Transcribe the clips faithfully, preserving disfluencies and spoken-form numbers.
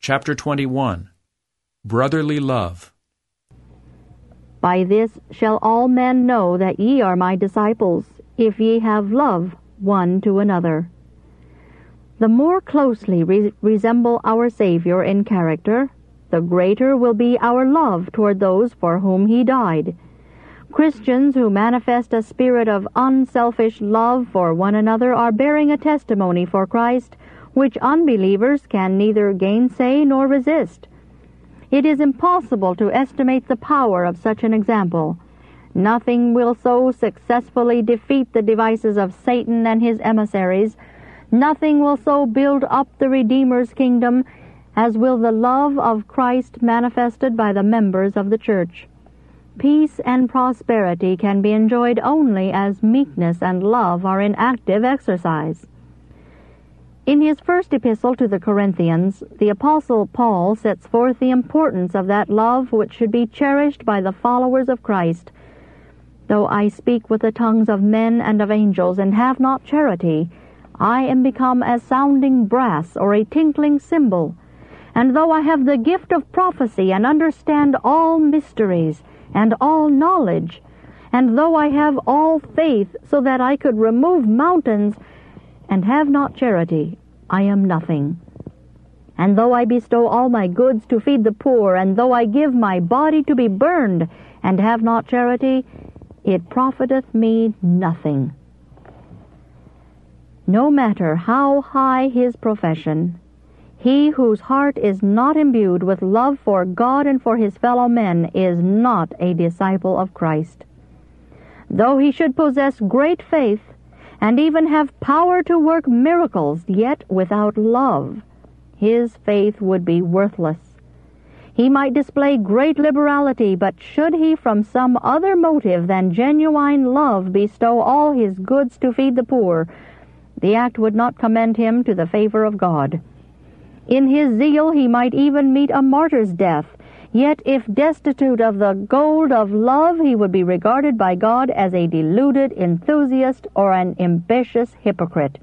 Chapter twenty-one. Brotherly Love. By this shall all men know that ye are my disciples, if ye have love one to another. The more closely re- resemble our Savior in character, the greater will be our love toward those for whom he died. Christians who manifest a spirit of unselfish love for one another are bearing a testimony for Christ which unbelievers can neither gainsay nor resist. It is impossible to estimate the power of such an example. Nothing will so successfully defeat the devices of Satan and his emissaries. Nothing will so build up the Redeemer's kingdom as will the love of Christ manifested by the members of the church. Peace and prosperity can be enjoyed only as meekness and love are in active exercise. In his first epistle to the Corinthians, the Apostle Paul sets forth the importance of that love which should be cherished by the followers of Christ. Though I speak with the tongues of men and of angels, and have not charity, I am become as sounding brass or a tinkling cymbal. And though I have the gift of prophecy, and understand all mysteries, and all knowledge, and though I have all faith, so that I could remove mountains, and have not charity, I am nothing. And though I bestow all my goods to feed the poor, and though I give my body to be burned, and have not charity, it profiteth me nothing. No matter how high his profession, he whose heart is not imbued with love for God and for his fellow men is not a disciple of Christ. Though he should possess great faith, and even have power to work miracles, yet without love, his faith would be worthless. He might display great liberality, but should he from some other motive than genuine love bestow all his goods to feed the poor, the act would not commend him to the favor of God. In his zeal he might even meet a martyr's death, yet if destitute of the gold of love, he would be regarded by God as a deluded enthusiast or an ambitious hypocrite.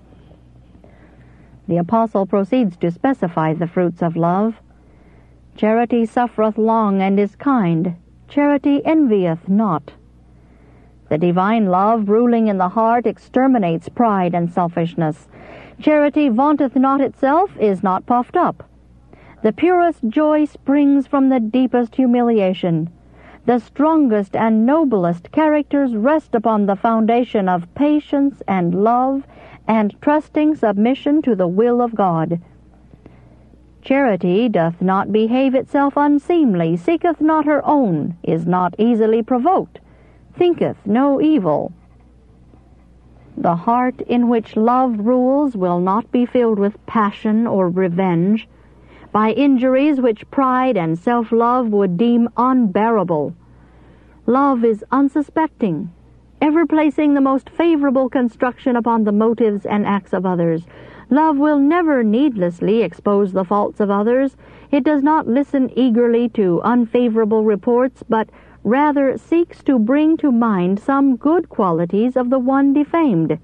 The apostle proceeds to specify the fruits of love. Charity suffereth long and is kind. Charity envieth not. The divine love ruling in the heart exterminates pride and selfishness. Charity vaunteth not itself, is not puffed up. The purest joy springs from the deepest humiliation. The strongest and noblest characters rest upon the foundation of patience and love and trusting submission to the will of God. Charity doth not behave itself unseemly, seeketh not her own, is not easily provoked, thinketh no evil. The heart in which love rules will not be filled with passion or revenge, by injuries which pride and self-love would deem unbearable. Love is unsuspecting, ever placing the most favorable construction upon the motives and acts of others. Love will never needlessly expose the faults of others. It does not listen eagerly to unfavorable reports, but rather seeks to bring to mind some good qualities of the one defamed.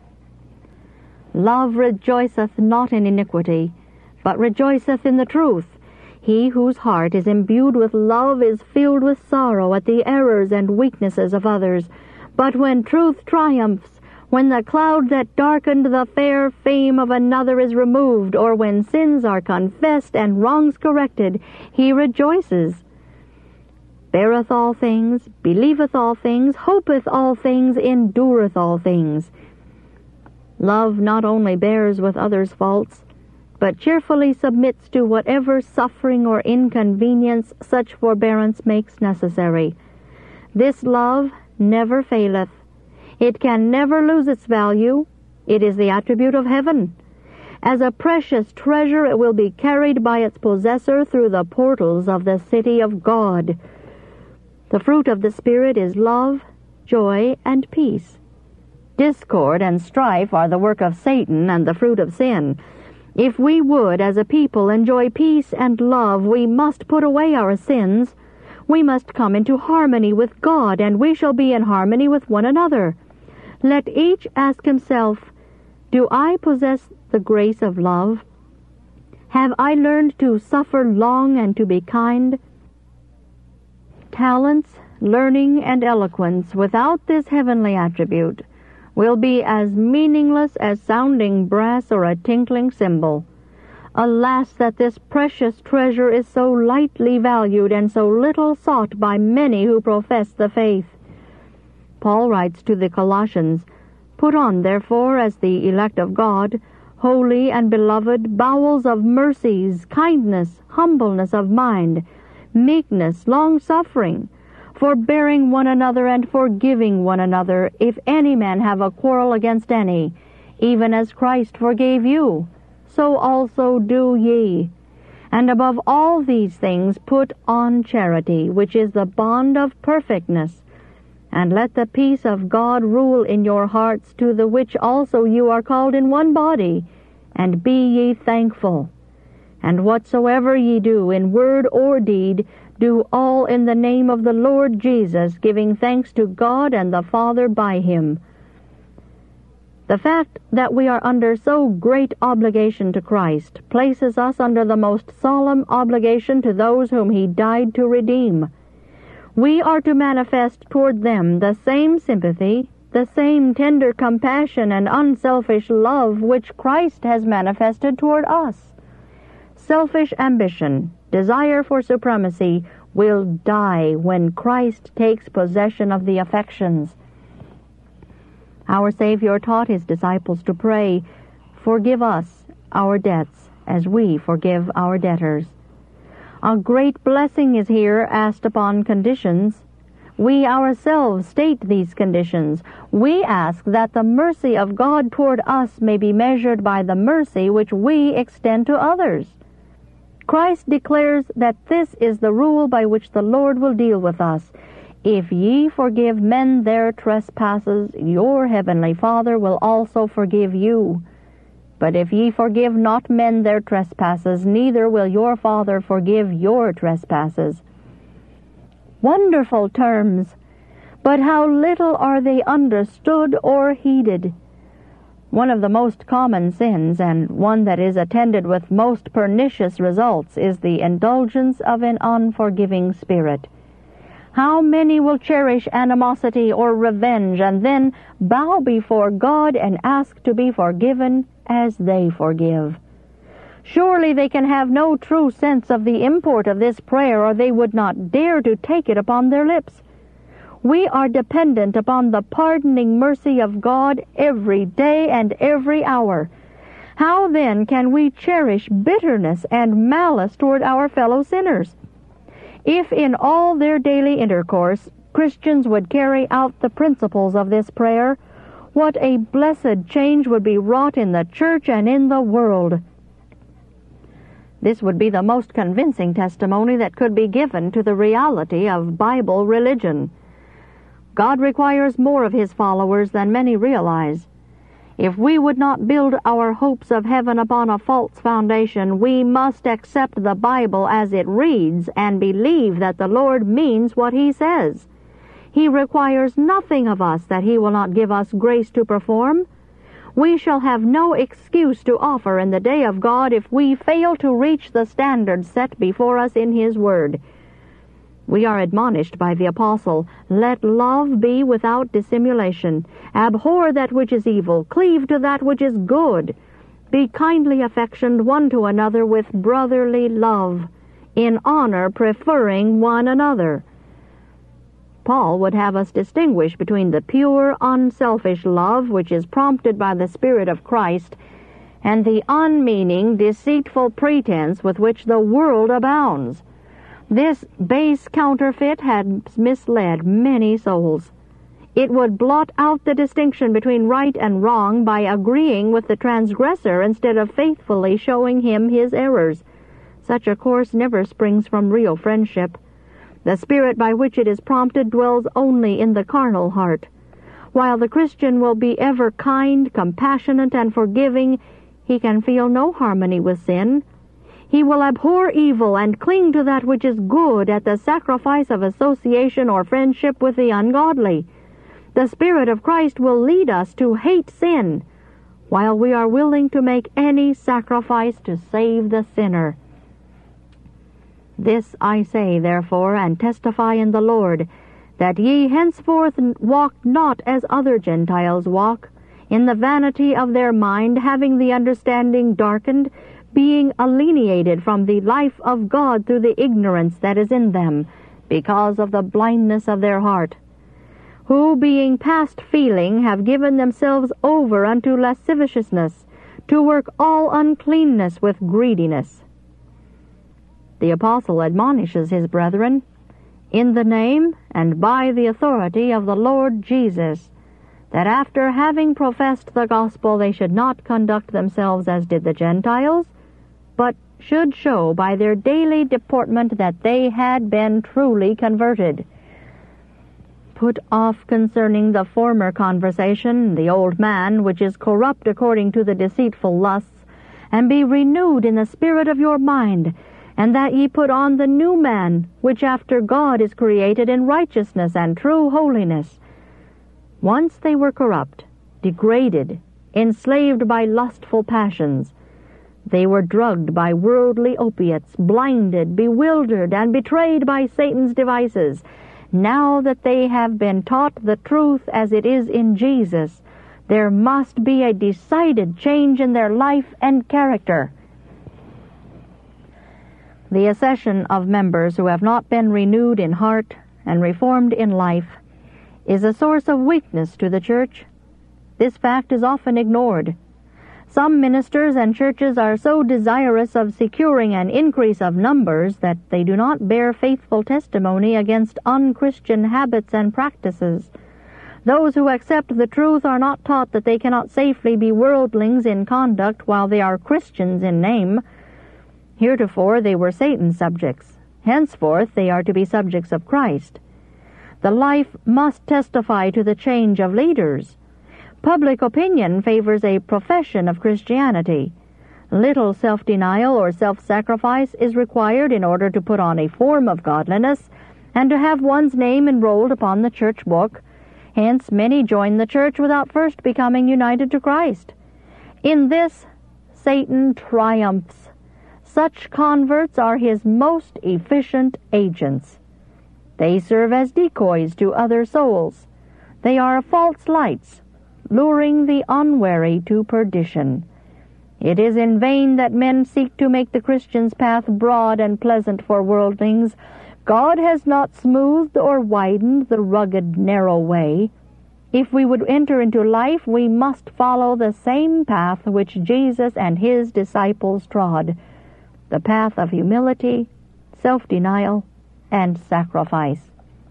Love rejoiceth not in iniquity, but rejoiceth in the truth. He whose heart is imbued with love is filled with sorrow at the errors and weaknesses of others. But when truth triumphs, when the cloud that darkened the fair fame of another is removed, or when sins are confessed and wrongs corrected, he rejoices. Beareth all things, believeth all things, hopeth all things, endureth all things. Love not only bears with others' faults, but cheerfully submits to whatever suffering or inconvenience such forbearance makes necessary. This love never faileth. It can never lose its value. It is the attribute of heaven. As a precious treasure it will be carried by its possessor through the portals of the city of God. The fruit of the Spirit is love, joy, and peace. Discord and strife are the work of Satan and the fruit of sin. If we would, as a people, enjoy peace and love, we must put away our sins. We must come into harmony with God, and we shall be in harmony with one another. Let each ask himself, do I possess the grace of love? Have Have I learned to suffer long and to be kind? Talents, learning, and eloquence without this heavenly attribute will be as meaningless as sounding brass or a tinkling cymbal. Alas, that this precious treasure is so lightly valued and so little sought by many who profess the faith. Paul writes to the Colossians, "Put on, therefore, as the elect of God, holy and beloved, bowels of mercies, kindness, humbleness of mind, meekness, long-suffering, forbearing one another and forgiving one another, if any man have a quarrel against any, even as Christ forgave you, so also do ye. And above all these things put on charity, which is the bond of perfectness. And let the peace of God rule in your hearts, to the which also you are called in one body, and be ye thankful. And whatsoever ye do in word or deed, do all in the name of the Lord Jesus, giving thanks to God and the Father by him." The fact that we are under so great obligation to Christ places us under the most solemn obligation to those whom he died to redeem. We are to manifest toward them the same sympathy, the same tender compassion and unselfish love which Christ has manifested toward us. Selfish ambition, desire for supremacy, will die when Christ takes possession of the affections. Our Savior taught his disciples to pray, "Forgive us our debts, as we forgive our debtors." A great blessing is here asked upon conditions. We ourselves state these conditions. We ask that the mercy of God toward us may be measured by the mercy which we extend to others. Christ declares that this is the rule by which the Lord will deal with us. "If ye forgive men their trespasses, your heavenly Father will also forgive you. But if ye forgive not men their trespasses, neither will your Father forgive your trespasses." Wonderful terms, but how little are they understood or heeded. One of the most common sins, and one that is attended with most pernicious results, is the indulgence of an unforgiving spirit. How many will cherish animosity or revenge and then bow before God and ask to be forgiven as they forgive? Surely they can have no true sense of the import of this prayer, or they would not dare to take it upon their lips. We are dependent upon the pardoning mercy of God every day and every hour. How then can we cherish bitterness and malice toward our fellow sinners? If in all their daily intercourse Christians would carry out the principles of this prayer, what a blessed change would be wrought in the church and in the world. This would be the most convincing testimony that could be given to the reality of Bible religion. God requires more of his followers than many realize. If we would not build our hopes of heaven upon a false foundation, we must accept the Bible as it reads and believe that the Lord means what he says. He requires nothing of us that he will not give us grace to perform. We shall have no excuse to offer in the day of God if we fail to reach the standard set before us in his word. We are admonished by the apostle, "Let love be without dissimulation. Abhor that which is evil. Cleave to that which is good. Be kindly affectioned one to another with brotherly love, in honor preferring one another." Paul would have us distinguish between the pure, unselfish love which is prompted by the Spirit of Christ and the unmeaning, deceitful pretense with which the world abounds. This base counterfeit had misled many souls. It would blot out the distinction between right and wrong by agreeing with the transgressor instead of faithfully showing him his errors. Such a course never springs from real friendship. The spirit by which it is prompted dwells only in the carnal heart. While the Christian will be ever kind, compassionate, and forgiving, he can feel no harmony with sin. He will abhor evil and cling to that which is good at the sacrifice of association or friendship with the ungodly. The Spirit of Christ will lead us to hate sin, while we are willing to make any sacrifice to save the sinner. This I say, therefore, and testify in the Lord, that ye henceforth walk not as other Gentiles walk, in the vanity of their mind, having the understanding darkened, being alienated from the life of God through the ignorance that is in them, because of the blindness of their heart, who, being past feeling, have given themselves over unto lasciviousness, to work all uncleanness with greediness. The apostle admonishes his brethren, in the name and by the authority of the Lord Jesus, that after having professed the gospel they should not conduct themselves as did the Gentiles, but should show by their daily deportment that they had been truly converted. Put off concerning the former conversation the old man, which is corrupt according to the deceitful lusts, and be renewed in the spirit of your mind, and that ye put on the new man, which after God is created in righteousness and true holiness. Once they were corrupt, degraded, enslaved by lustful passions. They were drugged by worldly opiates, blinded, bewildered, and betrayed by Satan's devices. Now that they have been taught the truth as it is in Jesus, there must be a decided change in their life and character. The accession of members who have not been renewed in heart and reformed in life is a source of weakness to the church. This fact is often ignored. Some ministers and churches are so desirous of securing an increase of numbers that they do not bear faithful testimony against unchristian habits and practices. Those who accept the truth are not taught that they cannot safely be worldlings in conduct while they are Christians in name. Heretofore they were Satan's subjects. Henceforth they are to be subjects of Christ. The life must testify to the change of leaders. Public opinion favors a profession of Christianity. Little self-denial or self-sacrifice is required in order to put on a form of godliness and to have one's name enrolled upon the church book. Hence many join the church without first becoming united to Christ. In this, Satan triumphs. Such converts are his most efficient agents. They serve as decoys to other souls. They are false lights, luring the unwary to perdition. It is in vain that men seek to make the Christian's path broad and pleasant for worldlings. God has not smoothed or widened the rugged, narrow way. If we would enter into life, we must follow the same path which Jesus and his disciples trod, the path of humility, self-denial, and sacrifice.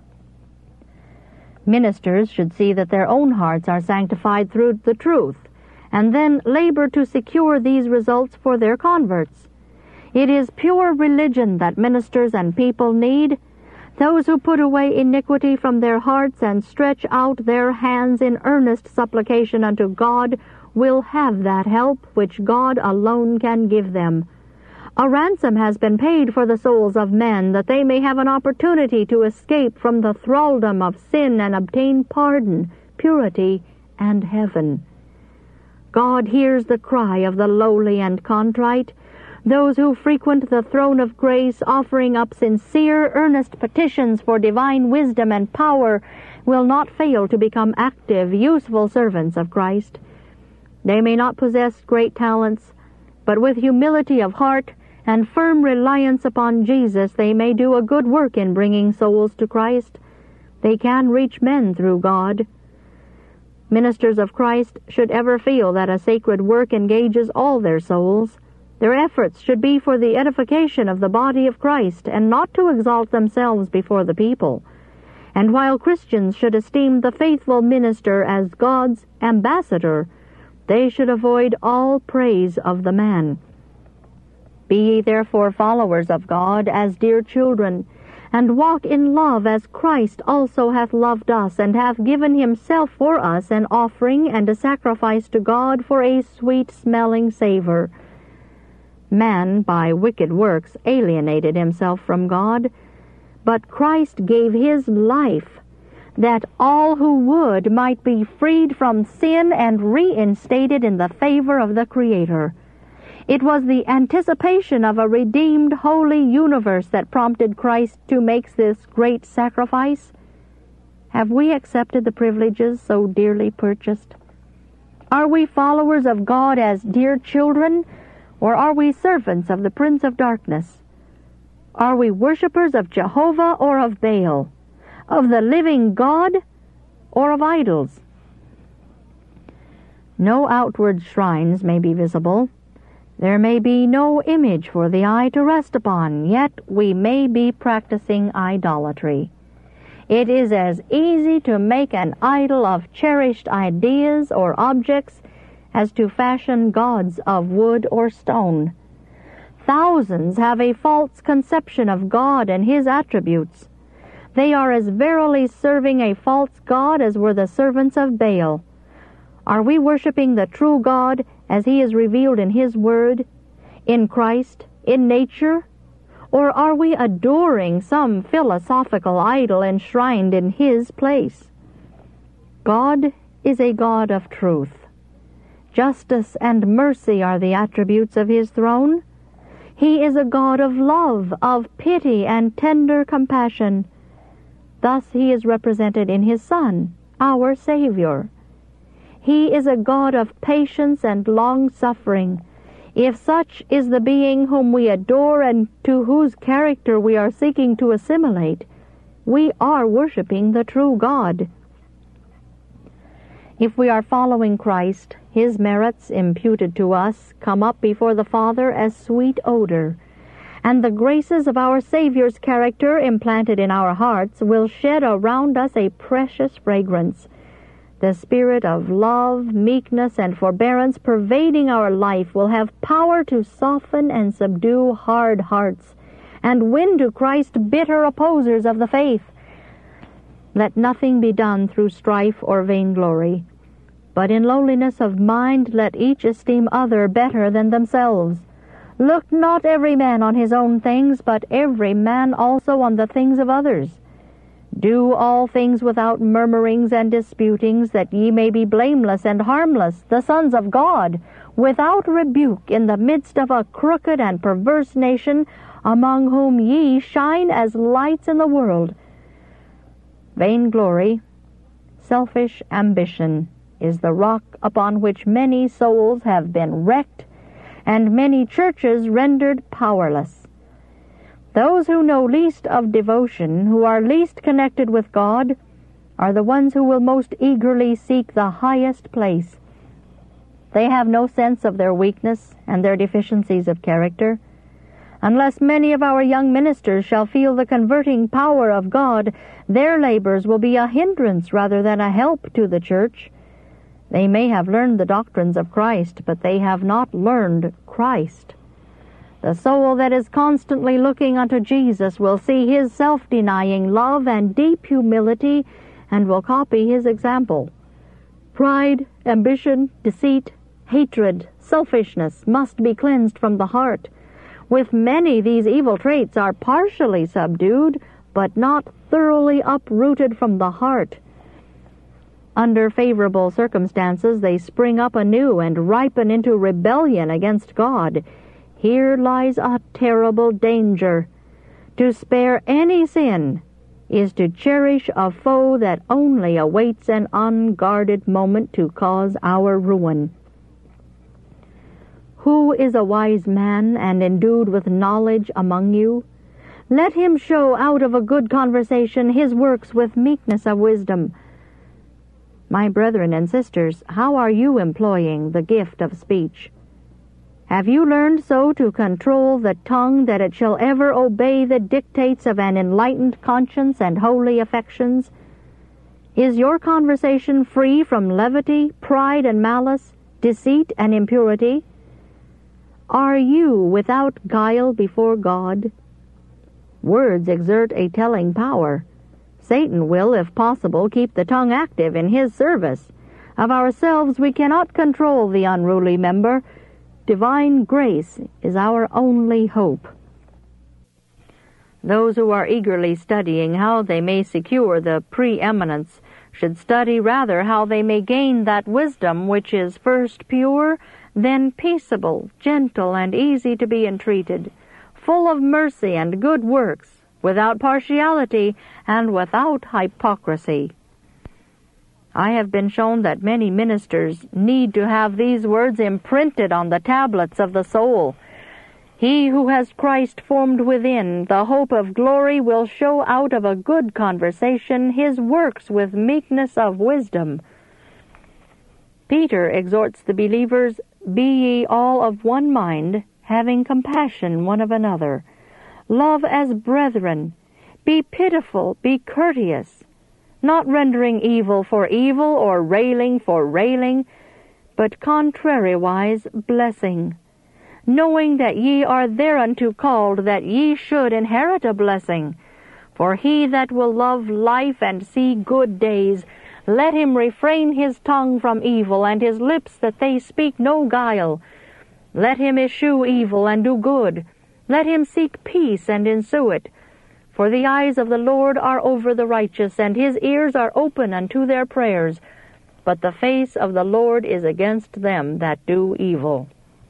Ministers should see that their own hearts are sanctified through the truth, and then labor to secure these results for their converts. It is pure religion that ministers and people need. Those who put away iniquity from their hearts and stretch out their hands in earnest supplication unto God will have that help which God alone can give them. A ransom has been paid for the souls of men, that they may have an opportunity to escape from the thraldom of sin and obtain pardon, purity, and heaven. God hears the cry of the lowly and contrite. Those who frequent the throne of grace, offering up sincere, earnest petitions for divine wisdom and power, will not fail to become active, useful servants of Christ. They may not possess great talents, but with humility of heart and firm reliance upon Jesus, they may do a good work in bringing souls to Christ. They can reach men through God. Ministers of Christ should ever feel that a sacred work engages all their souls. Their efforts should be for the edification of the body of Christ, and not to exalt themselves before the people. And while Christians should esteem the faithful minister as God's ambassador, they should avoid all praise of the man. Be ye therefore followers of God as dear children, and walk in love as Christ also hath loved us, and hath given himself for us an offering and a sacrifice to God for a sweet-smelling savor. Man, by wicked works, alienated himself from God, but Christ gave his life, that all who would might be freed from sin and reinstated in the favor of the Creator. It was the anticipation of a redeemed, holy universe that prompted Christ to make this great sacrifice. Have we accepted the privileges so dearly purchased? Are we followers of God as dear children, or are we servants of the Prince of Darkness? Are we worshippers of Jehovah or of Baal, of the living God or of idols? No outward shrines may be visible. There may be no image for the eye to rest upon, yet we may be practicing idolatry. It is as easy to make an idol of cherished ideas or objects as to fashion gods of wood or stone. Thousands have a false conception of God and His attributes. They are as verily serving a false god as were the servants of Baal. Are we worshiping the true God as He is revealed in His Word, in Christ, in nature? Or are we adoring some philosophical idol enshrined in His place? God is a God of truth. Justice and mercy are the attributes of His throne. He is a God of love, of pity, and tender compassion. Thus He is represented in His Son, our Savior. He is a God of patience and long-suffering. If such is the being whom we adore and to whose character we are seeking to assimilate, we are worshiping the true God. If we are following Christ, His merits imputed to us come up before the Father as sweet odor, and the graces of our Savior's character implanted in our hearts will shed around us a precious fragrance. The spirit of love, meekness, and forbearance pervading our life will have power to soften and subdue hard hearts, and win to Christ bitter opposers of the faith. Let nothing be done through strife or vainglory, but in lowliness of mind let each esteem other better than themselves. Look not every man on his own things, but every man also on the things of others. Do all things without murmurings and disputings, that ye may be blameless and harmless, the sons of God, without rebuke, in the midst of a crooked and perverse nation, among whom ye shine as lights in the world. Vainglory, selfish ambition, is the rock upon which many souls have been wrecked, and many churches rendered powerless. Those who know least of devotion, who are least connected with God, are the ones who will most eagerly seek the highest place. They have no sense of their weakness and their deficiencies of character. Unless many of our young ministers shall feel the converting power of God, their labors will be a hindrance rather than a help to the church. They may have learned the doctrines of Christ, but they have not learned Christ. The soul that is constantly looking unto Jesus will see His self-denying love and deep humility, and will copy His example. Pride, ambition, deceit, hatred, selfishness must be cleansed from the heart. With many, these evil traits are partially subdued, but not thoroughly uprooted from the heart. Under favorable circumstances, they spring up anew and ripen into rebellion against God. Here lies a terrible danger. To spare any sin is to cherish a foe that only awaits an unguarded moment to cause our ruin. Who is a wise man and endued with knowledge among you? Let him show out of a good conversation his works with meekness of wisdom. My brethren and sisters, how are you employing the gift of speech? Have you learned so to control the tongue that it shall ever obey the dictates of an enlightened conscience and holy affections? Is your conversation free from levity, pride and malice, deceit and impurity? Are you without guile before God? Words exert a telling power. Satan will, if possible, keep the tongue active in his service. Of ourselves we cannot control the unruly member. Divine grace is our only hope. Those who are eagerly studying how they may secure the preeminence should study rather how they may gain that wisdom which is first pure, then peaceable, gentle, and easy to be entreated, full of mercy and good works, without partiality and without hypocrisy. I have been shown that many ministers need to have these words imprinted on the tablets of the soul. He who has Christ formed within, the hope of glory, will show out of a good conversation his works with meekness of wisdom. Peter exhorts the believers, "Be ye all of one mind, having compassion one of another. Love as brethren. Be pitiful, be courteous, not rendering evil for evil or railing for railing, but contrariwise blessing, knowing that ye are thereunto called, that ye should inherit a blessing. For he that will love life and see good days, let him refrain his tongue from evil, and his lips that they speak no guile. Let him eschew evil and do good. Let him seek peace and ensue it. For the eyes of the Lord are over the righteous, and his ears are open unto their prayers. But the face of the Lord is against them that do evil."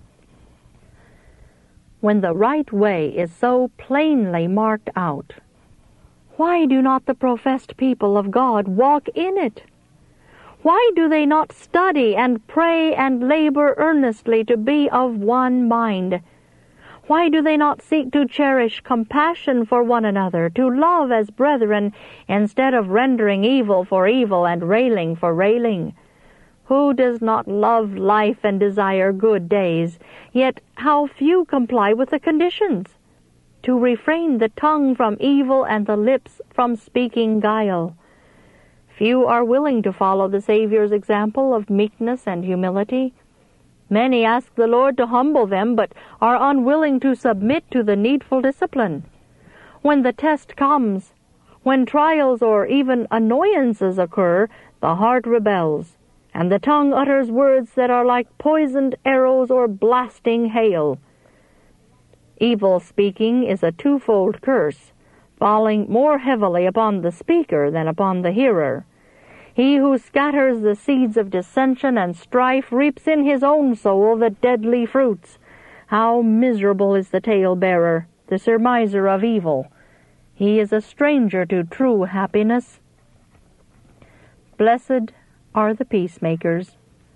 When the right way is so plainly marked out, why do not the professed people of God walk in it? Why do they not study and pray and labor earnestly to be of one mind? Why do they not seek to cherish compassion for one another, to love as brethren, instead of rendering evil for evil and railing for railing? Who does not love life and desire good days? Yet how few comply with the conditions: to refrain the tongue from evil and the lips from speaking guile. Few are willing to follow the Savior's example of meekness and humility. Many ask the Lord to humble them, but are unwilling to submit to the needful discipline. When the test comes, when trials or even annoyances occur, the heart rebels, and the tongue utters words that are like poisoned arrows or blasting hail. Evil speaking is a twofold curse, falling more heavily upon the speaker than upon the hearer. He who scatters the seeds of dissension and strife reaps in his own soul the deadly fruits. How miserable is the tale-bearer, the surmiser of evil! He is a stranger to true happiness. Blessed are the peacemakers.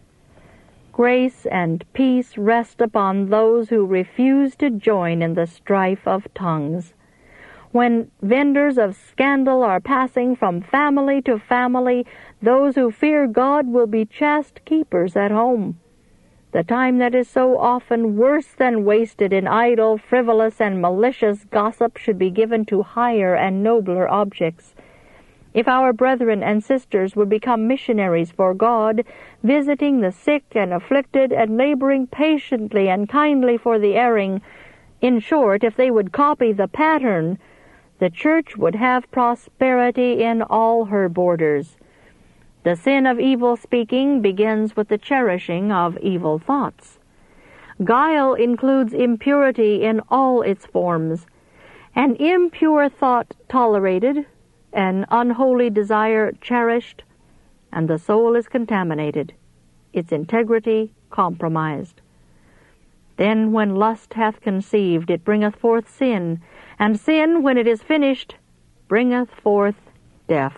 Grace and peace rest upon those who refuse to join in the strife of tongues. When vendors of scandal are passing from family to family, those who fear God will be chaste keepers at home. The time that is so often worse than wasted in idle, frivolous, and malicious gossip should be given to higher and nobler objects. If our brethren and sisters would become missionaries for God, visiting the sick and afflicted and laboring patiently and kindly for the erring, in short, if they would copy the pattern, the church would have prosperity in all her borders. The sin of evil speaking begins with the cherishing of evil thoughts. Guile includes impurity in all its forms. An impure thought tolerated, an unholy desire cherished, and the soul is contaminated, its integrity compromised. Then when lust hath conceived, it bringeth forth sin, and sin, when it is finished, bringeth forth death.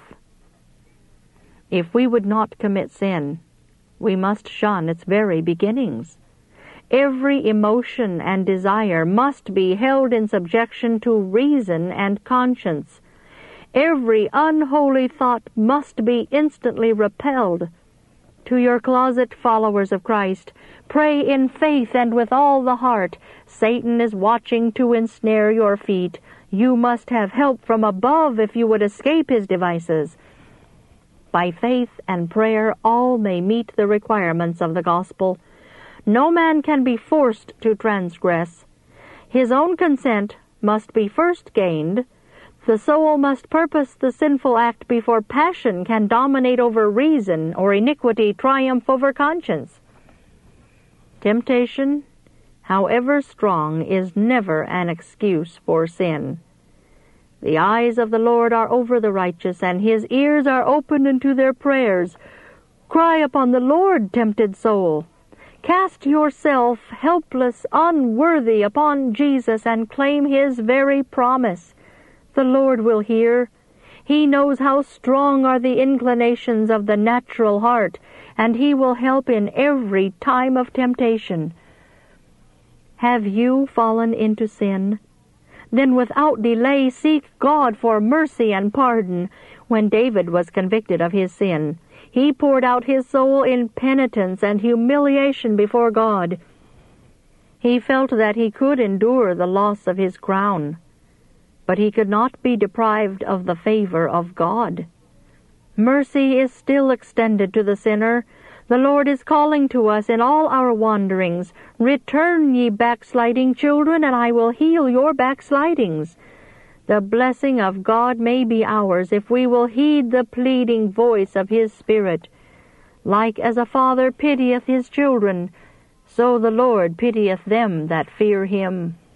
If we would not commit sin, we must shun its very beginnings. Every emotion and desire must be held in subjection to reason and conscience. Every unholy thought must be instantly repelled. To your closet followers of Christ, pray in faith and with all the heart. Satan is watching to ensnare your feet. You must have help from above if you would escape his devices. By faith and prayer all may meet the requirements of the gospel. No man can be forced to transgress. His own consent must be first gained. The soul must purpose the sinful act before passion can dominate over reason or iniquity triumph over conscience. Temptation, however strong, is never an excuse for sin. The eyes of the Lord are over the righteous, and his ears are open unto their prayers. Cry upon the Lord, tempted soul. Cast yourself, helpless, unworthy, upon Jesus, and claim his very promise. The Lord will hear. He knows how strong are the inclinations of the natural heart, and he will help in every time of temptation. Have you fallen into sin? Then without delay seek God for mercy and pardon. When David was convicted of his sin, he poured out his soul in penitence and humiliation before God. He felt that he could endure the loss of his crown, but he could not be deprived of the favor of God. Mercy is still extended to the sinner. The Lord is calling to us in all our wanderings. Return, ye backsliding children, and I will heal your backslidings. The blessing of God may be ours if we will heed the pleading voice of his Spirit. Like as a father pitieth his children, so the Lord pitieth them that fear him.